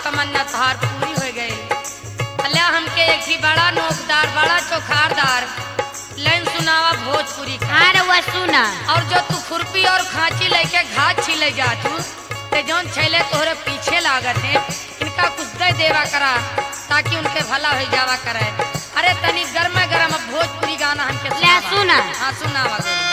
तमन्ना तोहार पूरी हो गई। अल्लाह हमके एक ही बड़ा नोकदार बड़ा चौखारदार लाइन सुनावा भोजपुरी का। हाँ रउआ सुना। और जो तू खुरपी और खांची लेके घात छिले जातू ते जौन छैले तोहरे पीछे लागत है इनका कुछ दे देवा करा ताकि उनके भला हो जावा करे। अरे तनी गर्मा गर्म भोजपुरी गाना हमके ले सुना। हाँ सुनावा गोरी।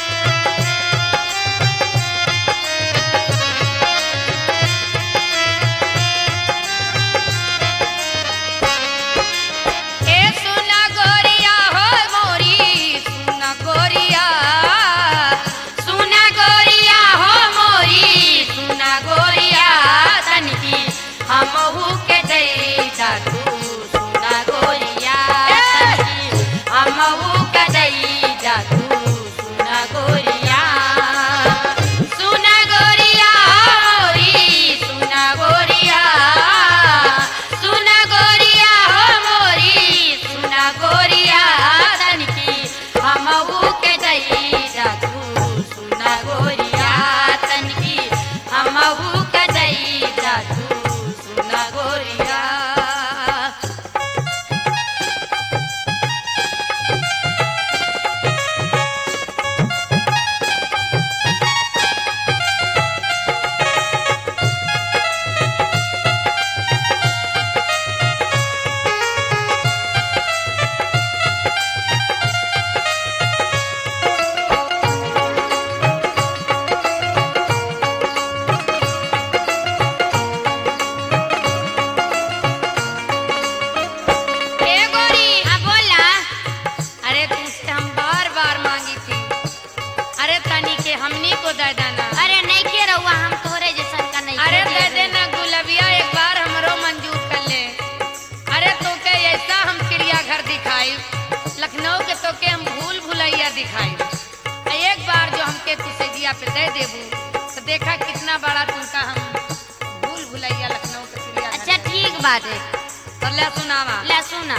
एक बार जो हमके तुझसे जिया पे दे देबू तो देखा कितना बड़ा तुमका हम भूल भुलैया लखनऊ के चिड़िया। अच्छा ठीक बात है। तो ले सुनावा। ले सुना।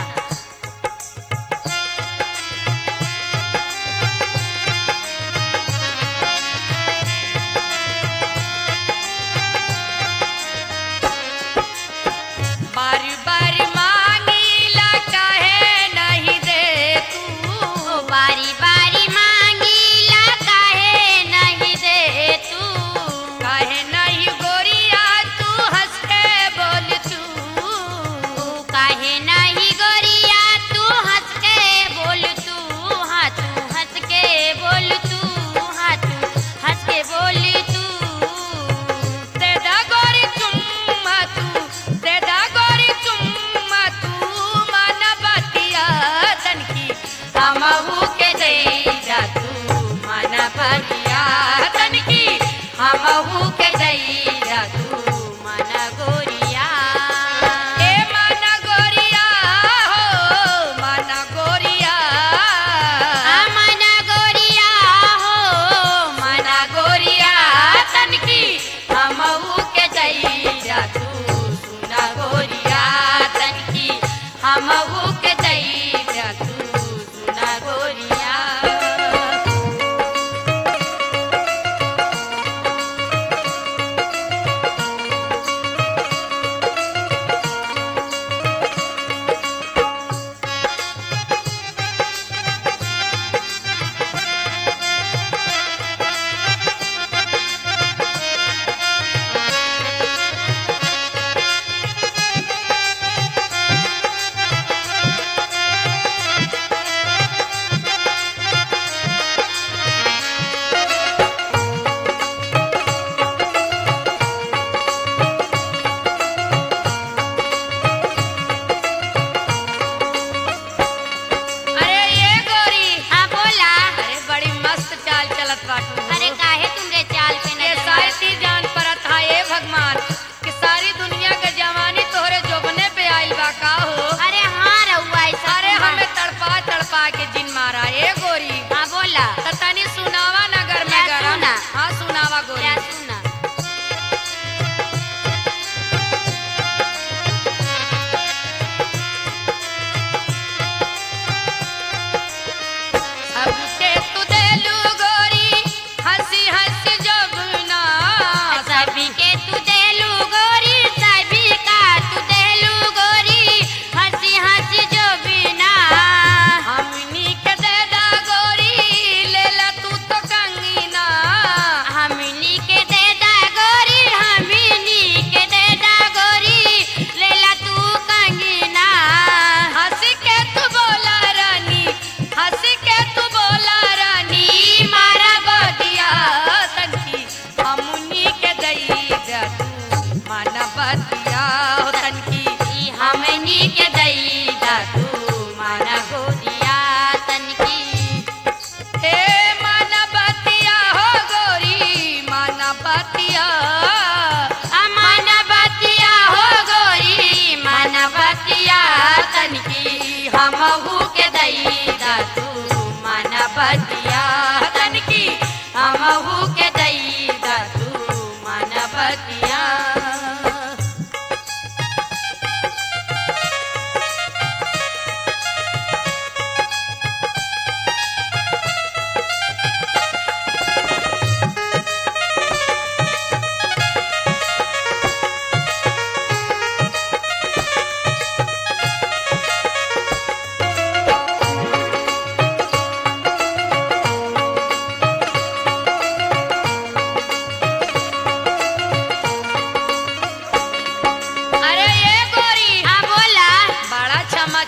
बारी बारी मांगीला काहे नहीं दे तू। बारी बारी मांगीला काहे नहीं दे तू। काहे नहीं गोरिया तू हंस के बोल तू। काहे नहीं गोरिया तू हंस के बोल तू। हाँ तू हंस के बोल तू। हाँ तू हंस के बोल तू। दे दा गोरी चुम्मा तू दे दा गोरी चुम्मा तू माना बतिया तनकी हमहू के दे जा तू माना बतिया तनकी हमहू के दे जा तू माना गोरिया। ए माना गोरिया हो माना गोरिया। मना गोरिया हो माना गोरिया तनकी हमहू के दे जा तू सुना गोरिया तनकी हमहू के दे जा तू सुना गोरिया।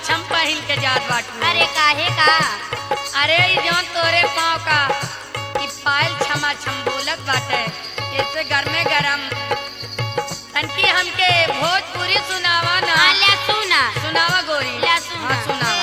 छम पहिन के जात बाटू। अरे काहे का? अरे ई जौन तोरे पाँव का ई पायल छमा छम बोलत बाटे, ऐसे गरमे गरम तनकी हमके भोजपुरी सुनावा ना। हाँ, ले सुना। सुनावा गोरी। ले सुना। हाँ, सुनावा।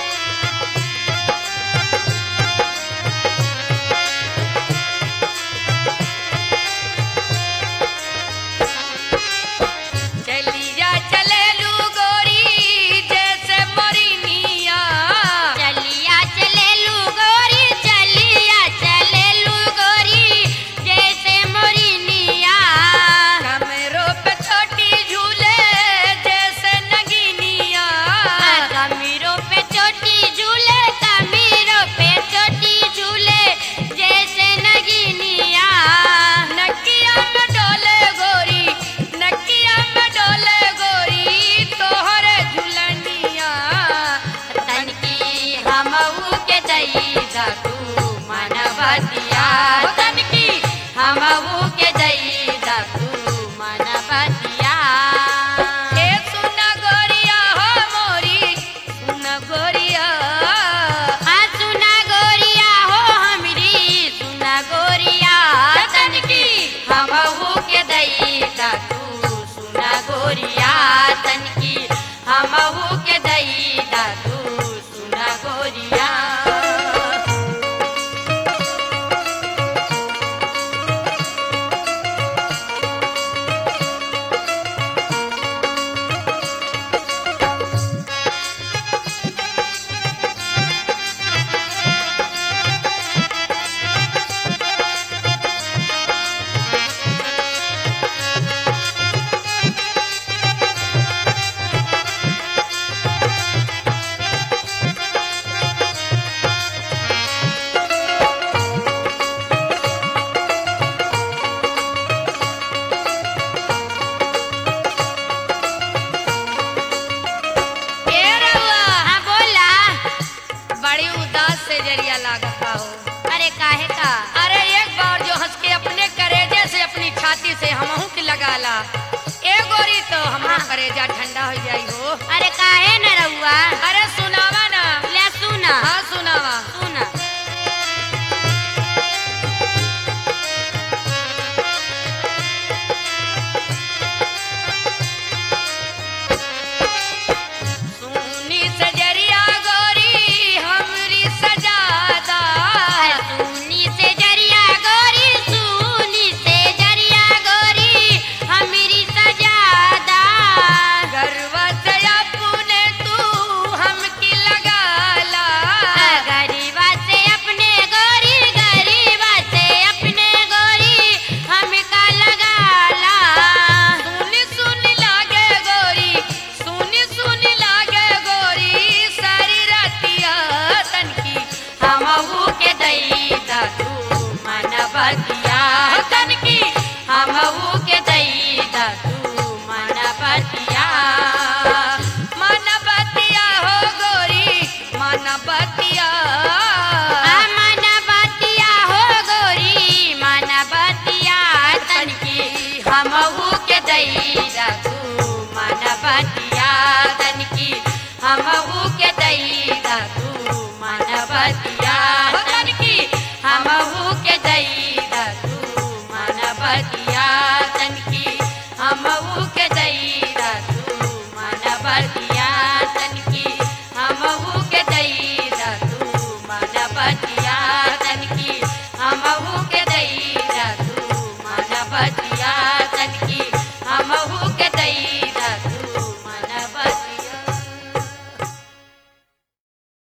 चलिया चलेलू गोरी जैसे मोरिनिया। चलिया चलेलू गोरी, चलिया चलेलू गोरी, जैसे मोरिनिया। कमरों पे छोटी झूले जैसे नगीनिया। कमीरों पे चोटी झूले, कमीरों पे चोटी झूले, जैसे नगिनिया। नकिया में डोले गोरी, नकिया में डोले गोरी तोहरे झुलनिया। तनकी हमऊ के दईदा तू मनबतिया, तनकी हमऊ के दईदा तू मनबतिया। ए सुना गोरिया हो मोरी, सुना गोरिया। आ सुना गोरिया हो हमरी, सुना गोरिया, तनकी हमऊ के दईदा तू सुना गोरिया, तनकी हमऊ के दईदा तू सुना गोरिया। ए रउआ हाँ बोला। बड़ी उदास से जरिया लागता हो। अरे काहे का? अरे एक बार जो हंस के अपने करेजे से अपनी छाती से हमहू के लगाला, ए गोरी तो हमारा करेजा ठंडा हो जाई हो। अरे काहे न रहुआ? अरे सुनावा ना। ले सुना। हाँ सुनावा। सुना। सुनी सजरिया गोरी हमरी सजादा। सुनी से जरिया गोरी, सुनी से जरिया गोरी, हमरी सजादा। गरवा से अपने तू हमकी लगाला। गरीबा से अपने गोरी, गरीबा से अपने गोरी, हमका लगाला। सुनी सुनी लागे गोरी, सुनी सुनी लागे गोरी सारी रातिया तनकी हमहू के दईदा तू मनबतिया, तनकी हमहू के दईदा तू मनबतिया। मनबतिया हो गोरी मनबतिया। मनबतिया हो गोरी, मनबतिया, तनकी हमहू के दईदा तू मनबतिया, तनकी हमहू के दईदा तू मनबतिया, तनकी हमहू के दईदा तू मनबतिया।